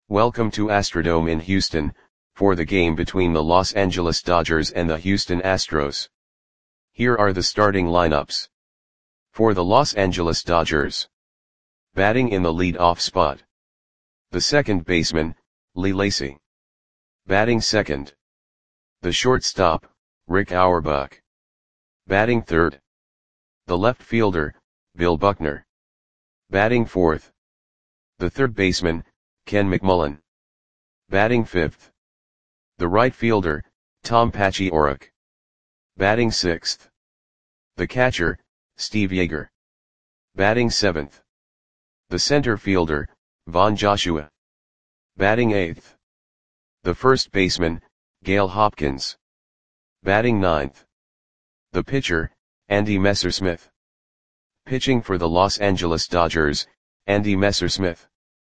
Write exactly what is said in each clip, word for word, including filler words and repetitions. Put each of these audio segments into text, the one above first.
Welcome to Astrodome in Houston, for the game between the Los Angeles Dodgers and the Houston Astros. Here are the starting lineups. For the Los Angeles Dodgers. Batting in the lead-off spot. The second baseman, Lee Lacy. Batting second. The shortstop, Rick Auerbach. Batting third. The left fielder, Bill Buckner. Batting fourth. The third baseman, Ken McMullen. Batting fifth. The right fielder, Tom Paciorek. Batting sixth. The catcher, Steve Yeager. Batting seventh. The center fielder, Von Joshua. Batting eighth. The first baseman, Gail Hopkins. Batting ninth. The pitcher, Andy Messersmith. Pitching for the Los Angeles Dodgers, Andy Messersmith.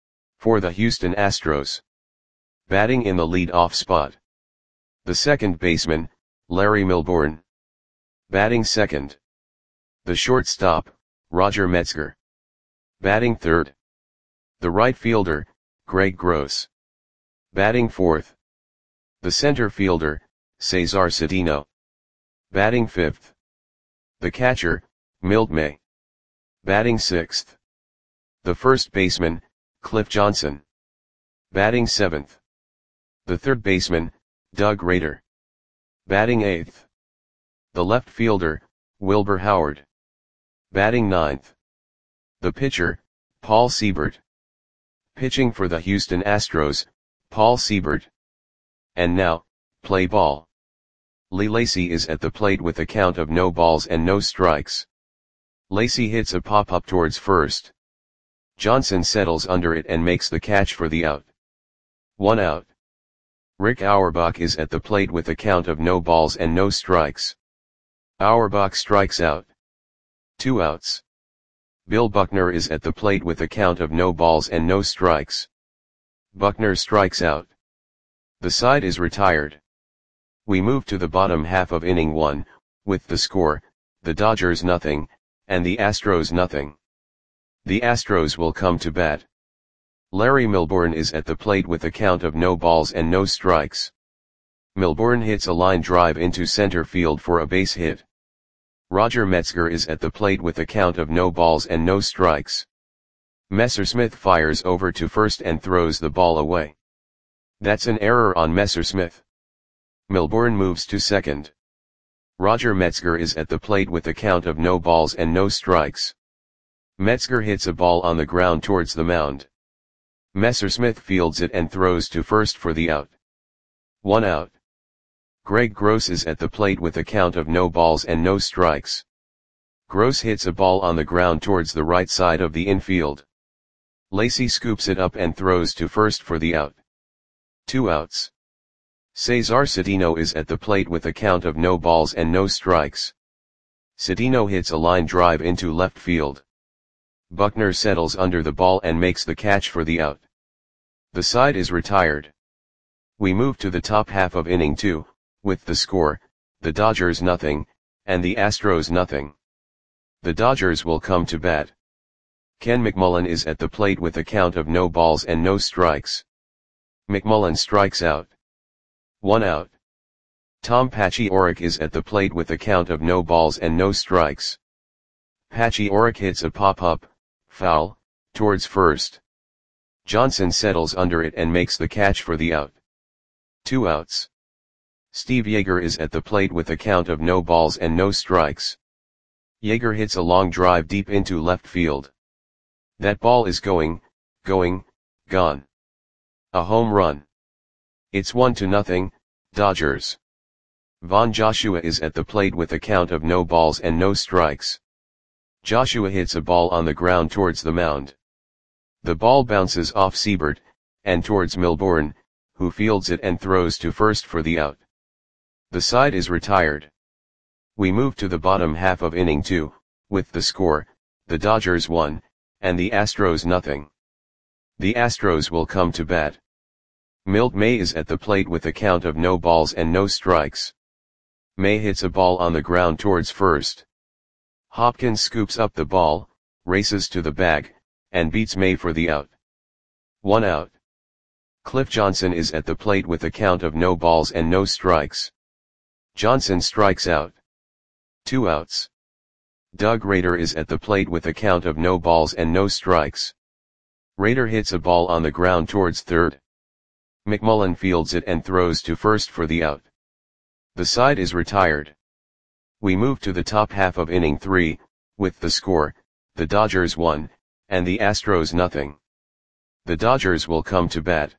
For the Houston Astros. Batting in the lead-off spot. The second baseman, Larry Milbourne. Batting second. The shortstop, Roger Metzger. Batting third. The right fielder, Greg Gross. Batting fourth. The center fielder, Cesar Cedeno. Batting fifth. The catcher, Milt May. Batting sixth. The first baseman, Cliff Johnson. Batting seventh. The third baseman, Doug Rader. Batting eighth. The left fielder, Wilbur Howard. Batting ninth. The pitcher, Paul Siebert. Pitching for the Houston Astros, Paul Siebert. And now, play ball. Lee Lacy is at the plate with a count of no balls and no strikes. Lacy hits a pop-up towards first. Johnson settles under it and makes the catch for the out. One out. Rick Auerbach is at the plate with a count of no balls and no strikes. Auerbach strikes out. Two outs. Bill Buckner is at the plate with a count of no balls and no strikes. Buckner strikes out. The side is retired. We move to the bottom half of inning one, with the score, the Dodgers nothing, and the Astros nothing. The Astros will come to bat. Larry Milbourne is at the plate with a count of no balls and no strikes. Milbourne hits a line drive into center field for a base hit. Roger Metzger is at the plate with a count of no balls and no strikes. Messersmith fires over to first and throws the ball away. That's an error on Messersmith. Milbourne moves to second. Roger Metzger is at the plate with a count of no balls and no strikes. Metzger hits a ball on the ground towards the mound. Messersmith fields it and throws to first for the out. One out. Greg Gross is at the plate with a count of no balls and no strikes. Gross hits a ball on the ground towards the right side of the infield. Lacy scoops it up and throws to first for the out. Two outs. Cesar Cedeno is at the plate with a count of no balls and no strikes. Cedeno hits a line drive into left field. Buckner settles under the ball and makes the catch for the out. The side is retired. We move to the top half of inning two, with the score, the Dodgers nothing, and the Astros nothing. The Dodgers will come to bat. Ken McMullen is at the plate with a count of no balls and no strikes. McMullen strikes out. One out. Tom Paciorek is at the plate with a count of no balls and no strikes. Paciorek hits a pop-up, foul, towards first. Johnson settles under it and makes the catch for the out. Two outs. Steve Yeager is at the plate with a count of no balls and no strikes. Yeager hits a long drive deep into left field. That ball is going, going, gone. A home run. It's one to nothing, Dodgers. Von Joshua is at the plate with a count of no balls and no strikes. Joshua hits a ball on the ground towards the mound. The ball bounces off Siebert, and towards Milbourne, who fields it and throws to first for the out. The side is retired. We move to the bottom half of inning two, with the score, the Dodgers one, and the Astros nothing. The Astros will come to bat. Milt May is at the plate with a count of no balls and no strikes. May hits a ball on the ground towards first. Hopkins scoops up the ball, races to the bag, and beats May for the out. One out. Cliff Johnson is at the plate with a count of no balls and no strikes. Johnson strikes out. Two outs. Doug Rader is at the plate with a count of no balls and no strikes. Rader hits a ball on the ground towards third. McMullen fields it and throws to first for the out. The side is retired. We move to the top half of inning three, with the score, the Dodgers one, and the Astros nothing. The Dodgers will come to bat.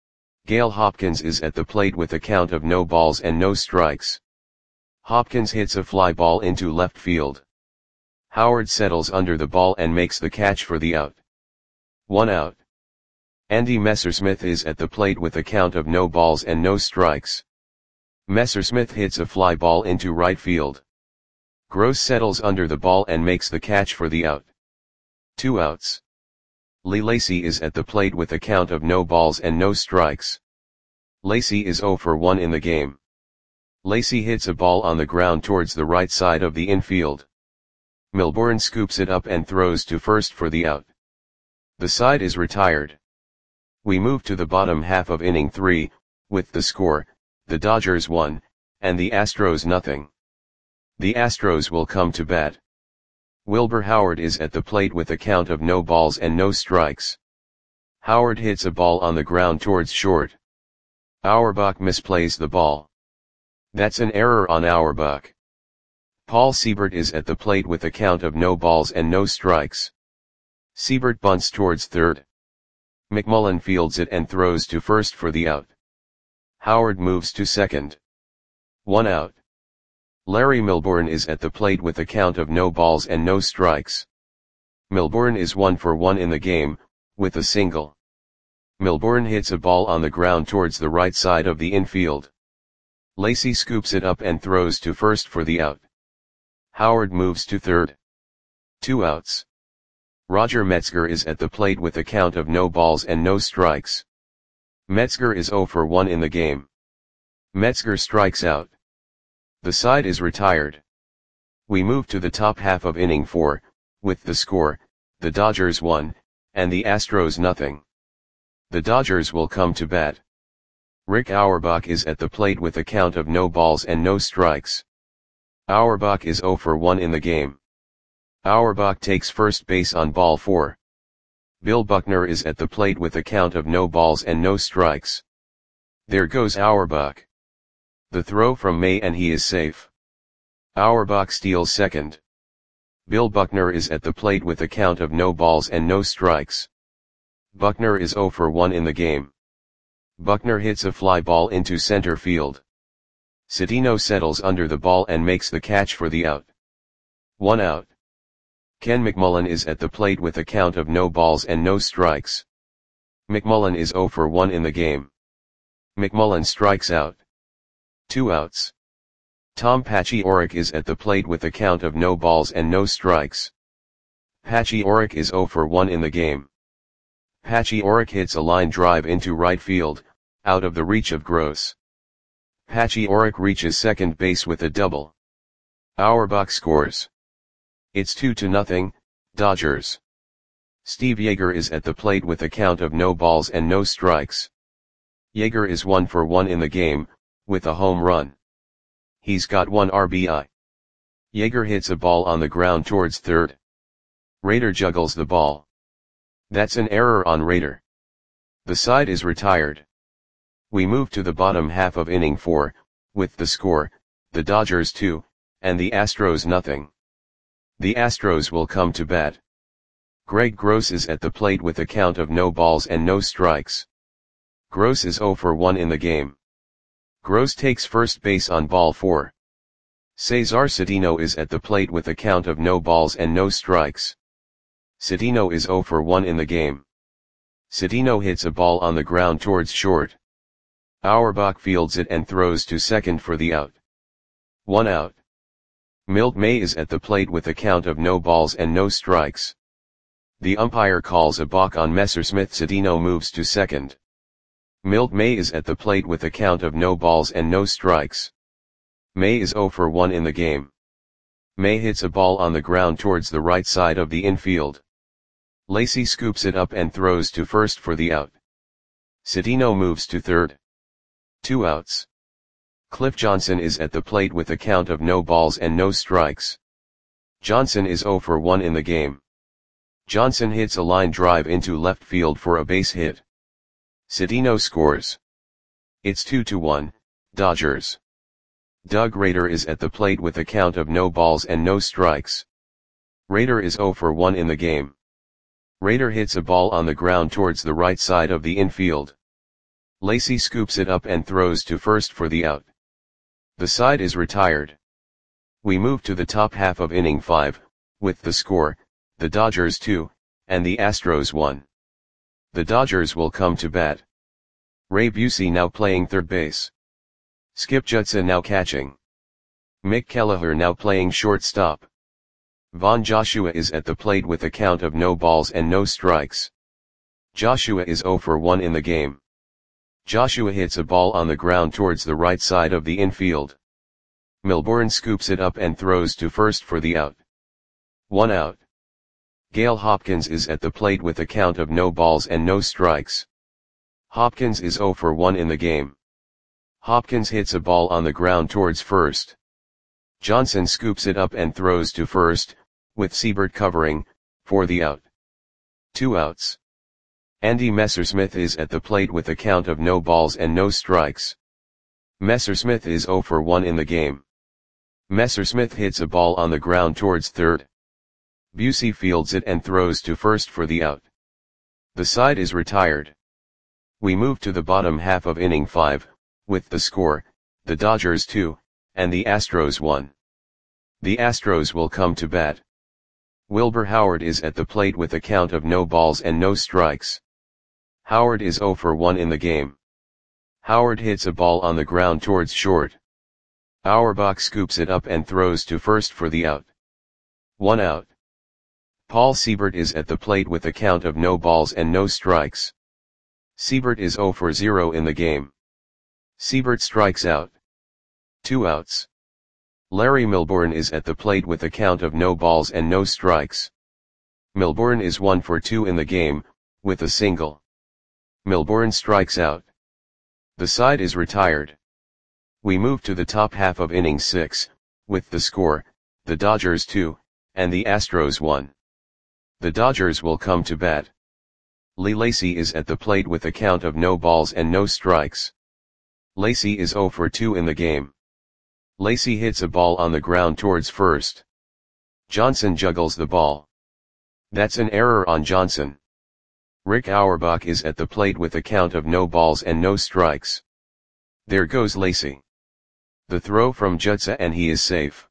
Gale Hopkins is at the plate with a count of no balls and no strikes. Hopkins hits a fly ball into left field. Howard settles under the ball and makes the catch for the out. One out. Andy Messersmith is at the plate with a count of no balls and no strikes. Messersmith hits a fly ball into right field. Gross settles under the ball and makes the catch for the out. Two outs. Lee Lacy is at the plate with a count of no balls and no strikes. Lacy is oh for one in the game. Lacy hits a ball on the ground towards the right side of the infield. Milbourne scoops it up and throws to first for the out. The side is retired. We move to the bottom half of inning three, with the score, the Dodgers one, and the Astros nothing. The Astros will come to bat. Wilbur Howard is at the plate with a count of no balls and no strikes. Howard hits a ball on the ground towards short. Auerbach misplays the ball. That's an error on Auerbach. Paul Siebert is at the plate with a count of no balls and no strikes. Siebert bunts towards third. McMullen fields it and throws to first for the out. Howard moves to second. One out. Larry Milbourne is at the plate with a count of no balls and no strikes. Milbourne is one for one in the game, with a single. Milbourne hits a ball on the ground towards the right side of the infield. Lacy scoops it up and throws to first for the out. Howard moves to third. Two outs. Roger Metzger is at the plate with a count of no balls and no strikes. Metzger is oh for one in the game. Metzger strikes out. The side is retired. We move to the top half of inning four, with the score, the Dodgers one, and the Astros nothing. The Dodgers will come to bat. Rick Auerbach is at the plate with a count of no balls and no strikes. Auerbach is oh for one in the game. Auerbach takes first base on ball four. Bill Buckner is at the plate with a count of no balls and no strikes. There goes Auerbach. The throw from May and he is safe. Auerbach steals second. Bill Buckner is at the plate with a count of no balls and no strikes. Buckner is oh for one in the game. Buckner hits a fly ball into center field. Cedeno settles under the ball and makes the catch for the out. One out. Ken McMullen is at the plate with a count of no balls and no strikes. McMullen is oh for one in the game. McMullen strikes out. Two outs. Tom Paciorek is at the plate with a count of no balls and no strikes. Paciorek is oh for one in the game. Paciorek hits a line drive into right field, out of the reach of Gross. Paciorek reaches second base with a double. Auerbach scores. It's two to nothing, Dodgers. Steve Yeager is at the plate with a count of no balls and no strikes. Yeager is one for one in the game, with a home run. He's got one R B I. Yeager hits a ball on the ground towards third. Rader juggles the ball. That's an error on Rader. The side is retired. We move to the bottom half of inning four, with the score, the Dodgers two, and the Astros nothing. The Astros will come to bat. Greg Gross is at the plate with a count of no balls and no strikes. Gross is oh for one in the game. Gross takes first base on ball four. Cesar Cedeno is at the plate with a count of no balls and no strikes. Cedeno is oh for one in the game. Cedeno hits a ball on the ground towards short. Auerbach fields it and throws to second for the out. One out. Milt May is at the plate with a count of no balls and no strikes. The umpire calls a balk on Messersmith. Cedeno moves to second. Milt May is at the plate with a count of no balls and no strikes. May is oh for one in the game. May hits a ball on the ground towards the right side of the infield. Lacy scoops it up and throws to first for the out. Cedeno moves to third. Two outs. Cliff Johnson is at the plate with a count of no balls and no strikes. Johnson is oh for one in the game. Johnson hits a line drive into left field for a base hit. Cedeno scores. It's two to one, Dodgers. Doug Rader is at the plate with a count of no balls and no strikes. Rader is oh for one in the game. Rader hits a ball on the ground towards the right side of the infield. Lacy scoops it up and throws to first for the out. The side is retired. We move to the top half of inning five, with the score, the Dodgers two, and the Astros one. The Dodgers will come to bat. Ray Busey now playing third base. Skip Judson now catching. Mick Kelleher now playing shortstop. Von Joshua is at the plate with a count of no balls and no strikes. Joshua is oh for one in the game. Joshua hits a ball on the ground towards the right side of the infield. Milbourne scoops it up and throws to first for the out. One out. Gale Hopkins is at the plate with a count of no balls and no strikes. Hopkins is oh for one in the game. Hopkins hits a ball on the ground towards first. Johnson scoops it up and throws to first, with Siebert covering, for the out. Two outs. Andy Messersmith is at the plate with a count of no balls and no strikes. Messersmith is oh for one in the game. Messersmith hits a ball on the ground towards third. Busey fields it and throws to first for the out. The side is retired. We move to the bottom half of inning five, with the score, the Dodgers two, and the Astros one. The Astros will come to bat. Wilbur Howard is at the plate with a count of no balls and no strikes. Howard is oh for one in the game. Howard hits a ball on the ground towards short. Auerbach scoops it up and throws to first for the out. One out. Paul Siebert is at the plate with a count of no balls and no strikes. Siebert is oh for zero in the game. Siebert strikes out. Two outs. Larry Milbourne is at the plate with a count of no balls and no strikes. Milbourne is one for two in the game, with a single. Milbourne strikes out. The side is retired. We move to the top half of inning six, with the score, the Dodgers two, and the Astros one. The Dodgers will come to bat. Lee Lacy is at the plate with a count of no balls and no strikes. Lacy is oh for two in the game. Lacy hits a ball on the ground towards first. Johnson juggles the ball. That's an error on Johnson. Rick Auerbach is at the plate with a count of no balls and no strikes. There goes Lacy. The throw from Jutsa and he is safe.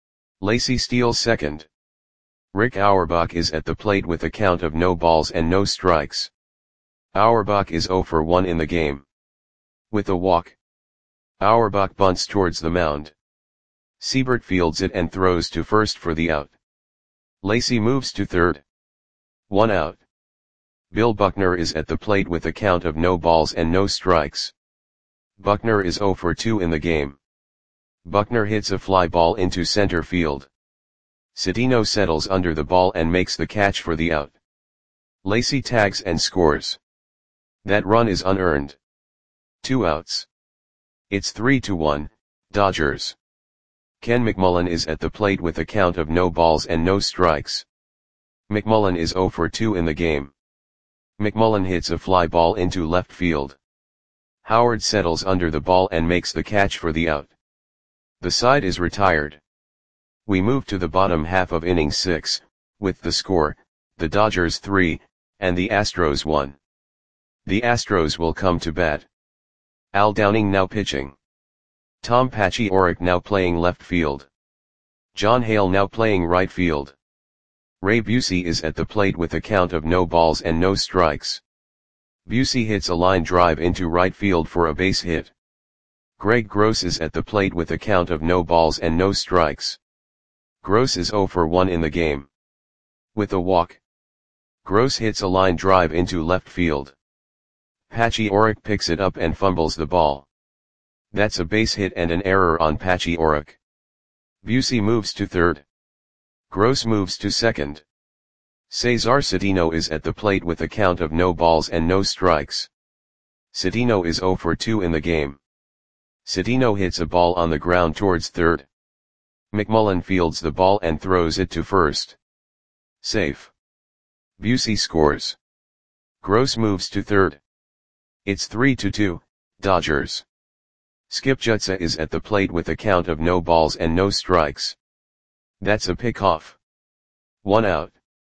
Lacy steals second. Rick Auerbach is at the plate with a count of no balls and no strikes. Auerbach is oh for one in the game. With a walk. Auerbach bunts towards the mound. Siebert fields it and throws to first for the out. Lacy moves to third. One out. Bill Buckner is at the plate with a count of no balls and no strikes. Buckner is oh for two in the game. Buckner hits a fly ball into center field. Cedeno settles under the ball and makes the catch for the out. Lacy tags and scores. That run is unearned. Two outs. It's three to one, Dodgers. Ken McMullen is at the plate with a count of no balls and no strikes. McMullen is oh for two in the game. McMullen hits a fly ball into left field. Howard settles under the ball and makes the catch for the out. The side is retired. We move to the bottom half of inning six, with the score, the Dodgers three, and the Astros one. The Astros will come to bat. Al Downing now pitching. Tom Paciorek now playing left field. John Hale now playing right field. Ray Busey is at the plate with a count of no balls and no strikes. Busey hits a line drive into right field for a base hit. Greg Gross is at the plate with a count of no balls and no strikes. Gross is oh for one in the game. With a walk. Gross hits a line drive into left field. Paciorek picks it up and fumbles the ball. That's a base hit and an error on Paciorek. Busey moves to third. Gross moves to second. Cesar Cedeno is at the plate with a count of no balls and no strikes. Cedeno is zero for two in the game. Cedeno hits a ball on the ground towards third. McMullen fields the ball and throws it to first. Safe. Busey scores. Gross moves to third. It's three to two, Dodgers. Skip Jutsa is at the plate with a count of no balls and no strikes. That's a pickoff. One out.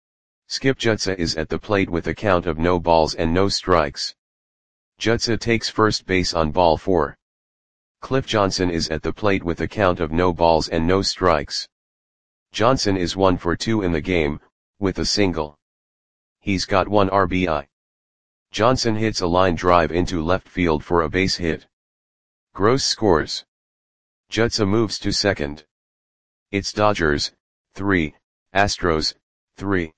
Skip Jutsa is at the plate with a count of no balls and no strikes. Jutsa takes first base on ball four. Cliff Johnson is at the plate with a count of no balls and no strikes. Johnson is one for two in the game, with a single. He's got one R B I. Johnson hits a line drive into left field for a base hit. Gross scores. Jutsa moves to second. It's Dodgers, three, Astros, three.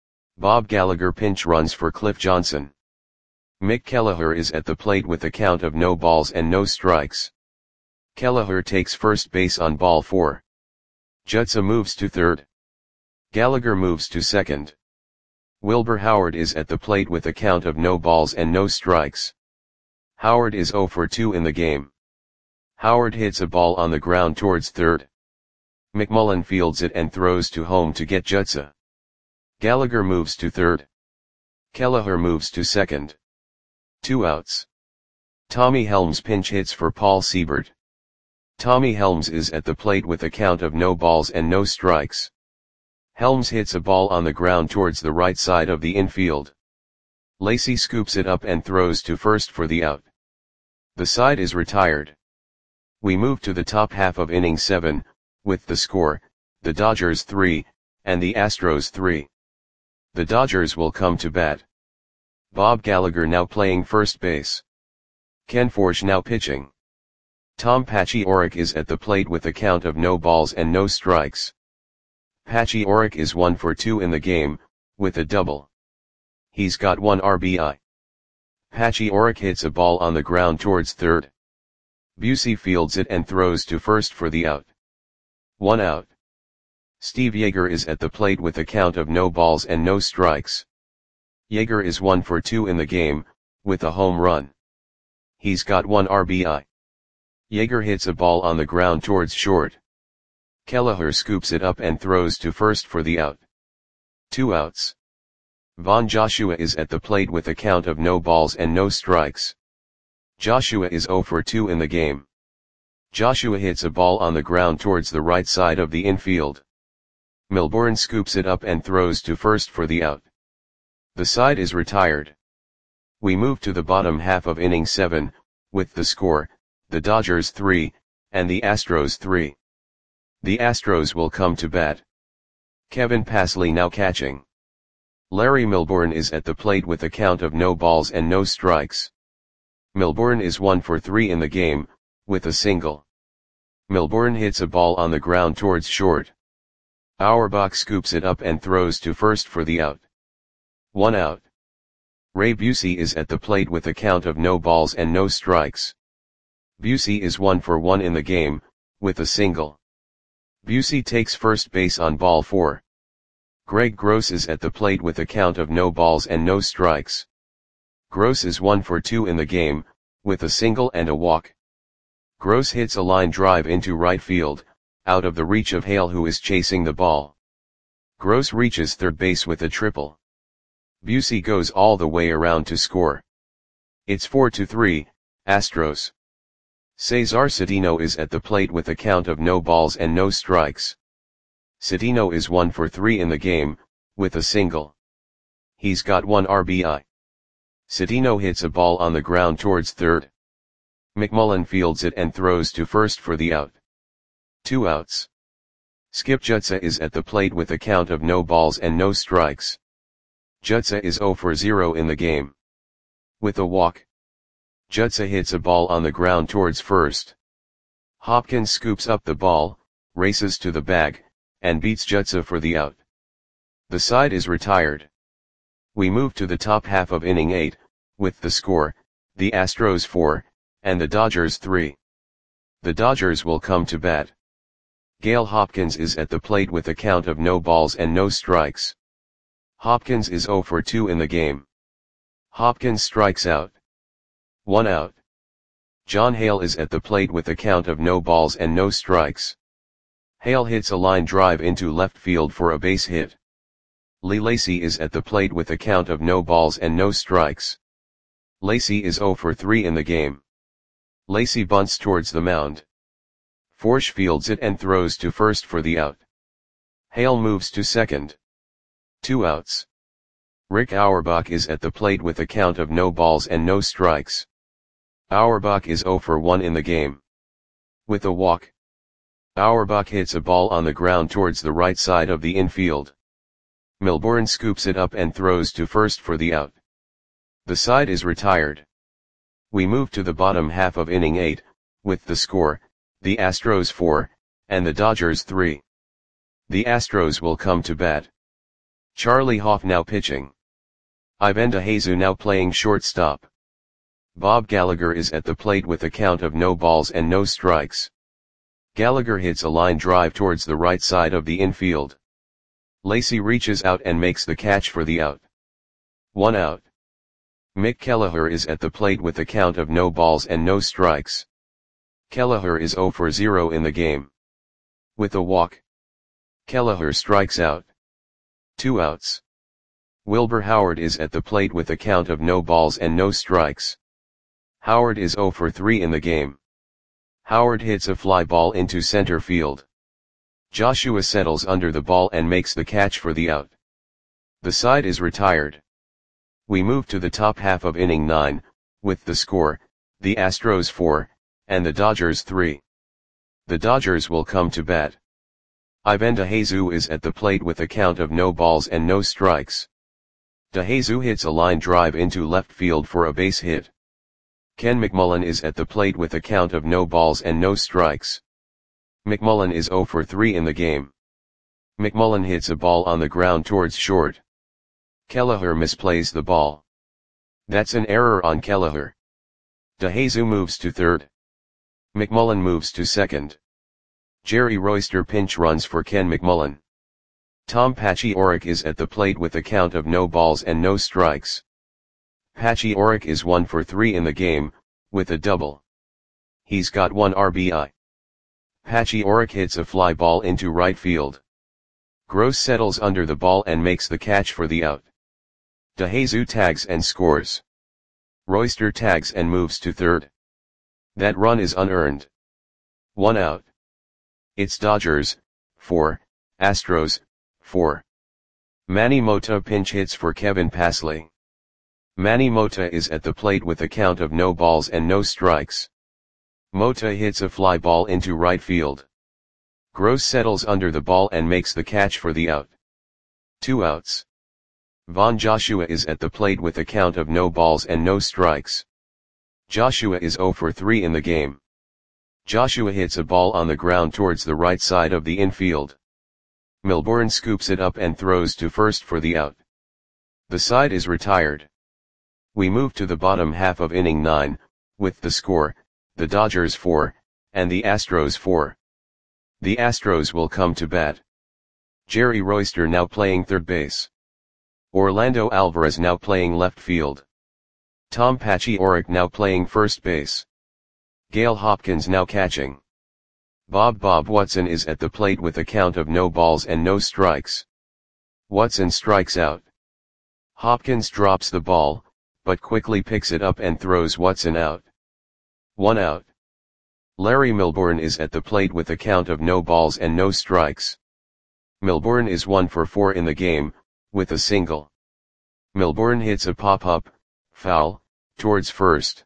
Bob Gallagher pinch runs for Cliff Johnson. Mick Kelleher is at the plate with a count of no balls and no strikes. Kelleher takes first base on ball four. Jutsa moves to third. Gallagher moves to second. Wilbur Howard is at the plate with a count of no balls and no strikes. Howard is zero for two in the game. Howard hits a ball on the ground towards third. McMullen fields it and throws to home to get Jutsa. Gallagher moves to third. Kelleher moves to second. Two outs. Tommy Helms pinch hits for Paul Siebert. Tommy Helms is at the plate with a count of no balls and no strikes. Helms hits a ball on the ground towards the right side of the infield. Lacey scoops it up and throws to first for the out. The side is retired. We move to the top half of inning seven, with the score, the Dodgers three, and the Astros three. The Dodgers will come to bat. Bob Gallagher now playing first base. Ken Forsch now pitching. Tom Paciorek is at the plate with a count of no balls and no strikes. Paciorek is one for two in the game, with a double. He's got one R B I. Paciorek hits a ball on the ground towards third. Busey fields it and throws to first for the out. One out. Steve Yeager is at the plate with a count of no balls and no strikes. Yeager is one for two in the game, with a home run. He's got one R B I. Yeager hits a ball on the ground towards short. Kelleher scoops it up and throws to first for the out. Two outs. Von Joshua is at the plate with a count of no balls and no strikes. Joshua is zero for two in the game. Joshua hits a ball on the ground towards the right side of the infield. Milbourne scoops it up and throws to first for the out. The side is retired. We move to the bottom half of inning seven, with the score, the Dodgers three, and the Astros three. The Astros will come to bat. Kevin Passley now catching. Larry Milbourne is at the plate with a count of no balls and no strikes. Milbourne is one for three in the game, with a single. Milbourne hits a ball on the ground towards short. Auerbach scoops it up and throws to first for the out. One out. Ray Busey is at the plate with a count of no balls and no strikes. Busey is one for one in the game, with a single. Busey takes first base on ball four. Greg Gross is at the plate with a count of no balls and no strikes. Gross is one for two in the game, with a single and a walk. Gross hits a line drive into right field, out of the reach of Hale, who is chasing the ball. Gross reaches third base with a triple. Busey goes all the way around to score. It's four to three, Astros. Cesar Cedeno is at the plate with a count of no balls and no strikes. Cedeno is one for three in the game, with a single. He's got one R B I. Cedeno hits a ball on the ground towards third. McMullen fields it and throws to first for the out. Two outs. Skip Jutsa is at the plate with a count of no balls and no strikes. Jutsa is zero for zero in the game. With a walk. Jutsa hits a ball on the ground towards first. Hopkins scoops up the ball, races to the bag, and beats Jutsa for the out. The side is retired. We move to the top half of inning eight, with the score, the Astros four, and the Dodgers three. The Dodgers will come to bat. Gale Hopkins is at the plate with a count of no balls and no strikes. Hopkins is zero for two in the game. Hopkins strikes out. One out. John Hale is at the plate with a count of no balls and no strikes. Hale hits a line drive into left field for a base hit. Lee Lacy is at the plate with a count of no balls and no strikes. Lacy is zero for three in the game. Lacy bunts towards the mound. Forsch fields it and throws to first for the out. Hale moves to second. Two outs. Rick Auerbach is at the plate with a count of no balls and no strikes. Auerbach is zero for one in the game. With a walk, Auerbach hits a ball on the ground towards the right side of the infield. Milbourne scoops it up and throws to first for the out. The side is retired. We move to the bottom half of inning eight, with the score, the Astros four, and the Dodgers three. The Astros will come to bat. Charlie Hoff now pitching. Ivan DeJesus now playing shortstop. Bob Gallagher is at the plate with a count of no balls and no strikes. Gallagher hits a line drive towards the right side of the infield. Lacy reaches out and makes the catch for the out. One out. Mick Kelleher is at the plate with a count of no balls and no strikes. Kelleher is zero for zero in the game. With a walk, Kelleher strikes out. Two outs. Wilbur Howard is at the plate with a count of no balls and no strikes. Howard is zero for three in the game. Howard hits a fly ball into center field. Joshua settles under the ball and makes the catch for the out. The side is retired. We move to the top half of inning nine, with the score, the Astros four, and the Dodgers three. The Dodgers will come to bat. Ivan DeJesus is at the plate with a count of no balls and no strikes. DeJesus hits a line drive into left field for a base hit. Ken McMullen is at the plate with a count of no balls and no strikes. McMullen is zero for three in the game. McMullen hits a ball on the ground towards short. Kelleher misplays the ball. That's an error on Kelleher. DeJesus moves to third. McMullen moves to second. Jerry Royster pinch runs for Ken McMullen. Tom Paciorek is at the plate with a count of no balls and no strikes. Paciorek is one for three in the game, with a double. He's got one R B I. Paciorek hits a fly ball into right field. Gross settles under the ball and makes the catch for the out. DeJesus tags and scores. Royster tags and moves to third. That run is unearned. One out. It's Dodgers, four, Astros, four. Manny Mota pinch hits for Kevin Passley. Manny Mota is at the plate with a count of no balls and no strikes. Mota hits a fly ball into right field. Gross settles under the ball and makes the catch for the out. Two outs. Von Joshua is at the plate with a count of no balls and no strikes. Joshua is zero for three in the game. Joshua hits a ball on the ground towards the right side of the infield. Milbourne scoops it up and throws to first for the out. The side is retired. We move to the bottom half of inning nine, with the score, the Dodgers four, and the Astros four. The Astros will come to bat. Jerry Royster now playing third base. Orlando Alvarez now playing left field. Tom Paciorek now playing first base. Gale Hopkins now catching. Bob Bob Watson is at the plate with a count of no balls and no strikes. Watson strikes out. Hopkins drops the ball, but quickly picks it up and throws Watson out. One out. Larry Milbourne is at the plate with a count of no balls and no strikes. Milbourne is one for four in the game, with a single. Milbourne hits a pop-up, foul, towards first.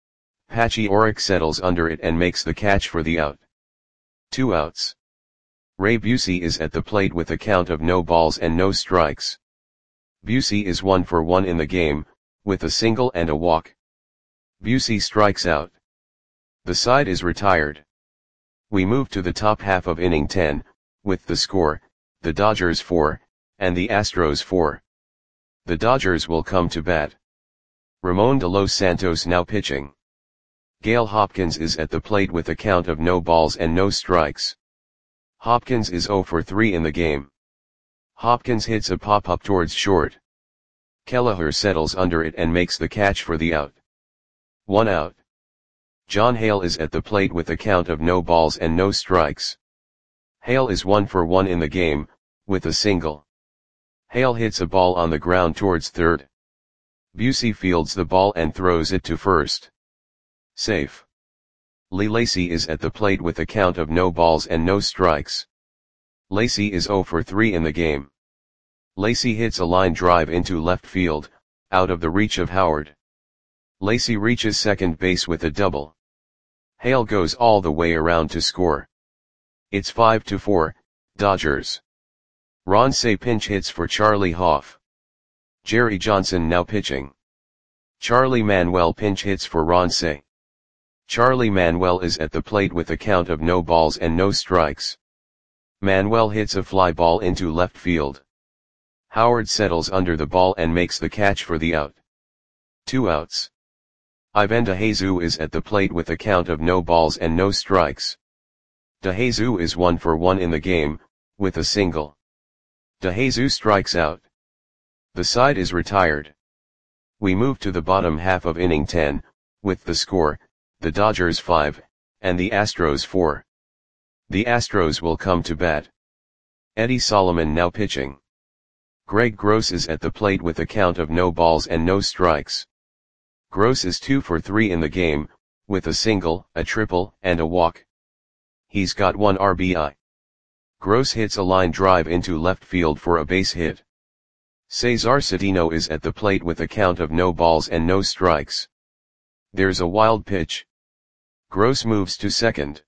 Paciorek settles under it and makes the catch for the out. Two outs. Ray Busey is at the plate with a count of no balls and no strikes. Busey is one for one in the game, with a single and a walk. Busey strikes out. The side is retired. We move to the top half of inning ten, with the score, the Dodgers four, and the Astros four. The Dodgers will come to bat. Ramon de Los Santos now pitching. Gale Hopkins is at the plate with a count of no balls and no strikes. Hopkins is zero for three in the game. Hopkins hits a pop-up towards short. Kelleher settles under it and makes the catch for the out. One out. John Hale is at the plate with a count of no balls and no strikes. Hale is one for one in the game, with a single. Hale hits a ball on the ground towards third. Busey fields the ball and throws it to first. Safe. Lee Lacy is at the plate with a count of no balls and no strikes. Lacy is zero for three in the game. Lacy hits a line drive into left field, out of the reach of Howard. Lacy reaches second base with a double. Hale goes all the way around to score. It's five to four, Dodgers. Ron Cey pinch hits for Charlie Hoff. Jerry Johnson now pitching. Charlie Manuel pinch hits for Ron Cey. Charlie Manuel is at the plate with a count of no balls and no strikes. Manuel hits a fly ball into left field. Howard settles under the ball and makes the catch for the out. Two outs. Ivan DeJesus is at the plate with a count of no balls and no strikes. DeJesus is one for one in the game, with a single. DeJesus strikes out. The side is retired. We move to the bottom half of inning ten, with the score, the Dodgers five, and the Astros four. The Astros will come to bat. Eddie Solomon now pitching. Greg Gross is at the plate with a count of no balls and no strikes. Gross is two for three in the game, with a single, a triple, and a walk. He's got one R B I. Gross hits a line drive into left field for a base hit. Cesar Cedeno is at the plate with a count of no balls and no strikes. There's a wild pitch. Gross moves to second.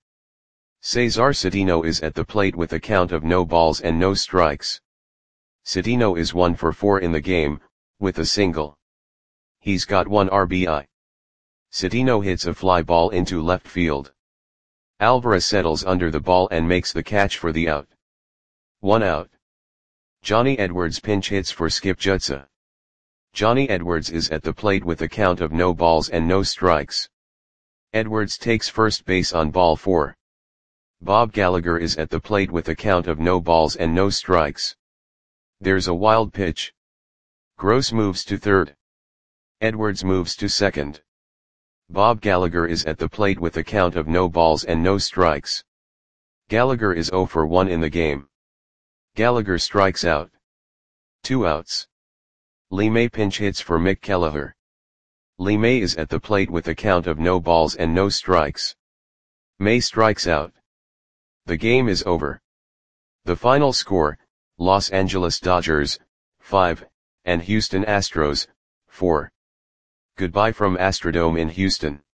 Cesar Cedeno is at the plate with a count of no balls and no strikes. Cedeno is one for four in the game, with a single. He's got one R B I. Cedeno hits a fly ball into left field. Alvarez settles under the ball and makes the catch for the out. One out. Johnny Edwards pinch hits for Skip Jutsa. Johnny Edwards is at the plate with a count of no balls and no strikes. Edwards takes first base on ball four. Bob Gallagher is at the plate with a count of no balls and no strikes. There's a wild pitch. Gross moves to third. Edwards moves to second. Bob Gallagher is at the plate with a count of no balls and no strikes. Gallagher is zero for one in the game. Gallagher strikes out. Two outs. Lee May pinch hits for Mick Kelleher. Lee May is at the plate with a count of no balls and no strikes. May strikes out. The game is over. The final score, Los Angeles Dodgers, five, and Houston Astros, four. Goodbye from Astrodome in Houston.